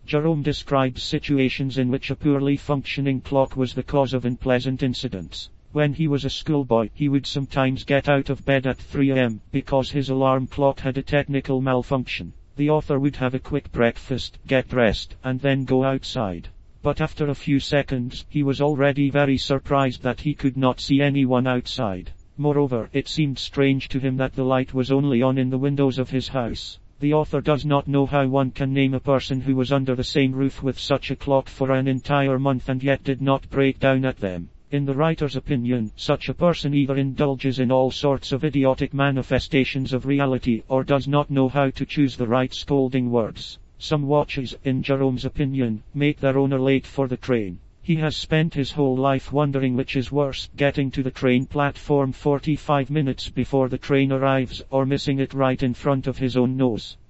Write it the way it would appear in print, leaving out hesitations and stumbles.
Jerome describes situations in which a poorly functioning clock was the cause of unpleasant incidents. When he was a schoolboy, he would sometimes get out of bed at 3 a.m. because his alarm clock had a technical malfunction. The author would have a quick breakfast, get dressed, and then go outside. But after a few seconds, he was already very surprised that he could not see anyone outside. Moreover, it seemed strange to him that the light was only on in the windows of his house. The author does not know how one can name a person who was under the same roof with such a clock for an entire month and yet did not break down at them. In the writer's opinion, such a person either indulges in all sorts of idiotic manifestations of reality or does not know how to choose the right scolding words. Some watches, in Jerome's opinion, make their owner late for the train. He has spent his whole life wondering which is worse, getting to the train platform 45 minutes before the train arrives or missing it right in front of his own nose.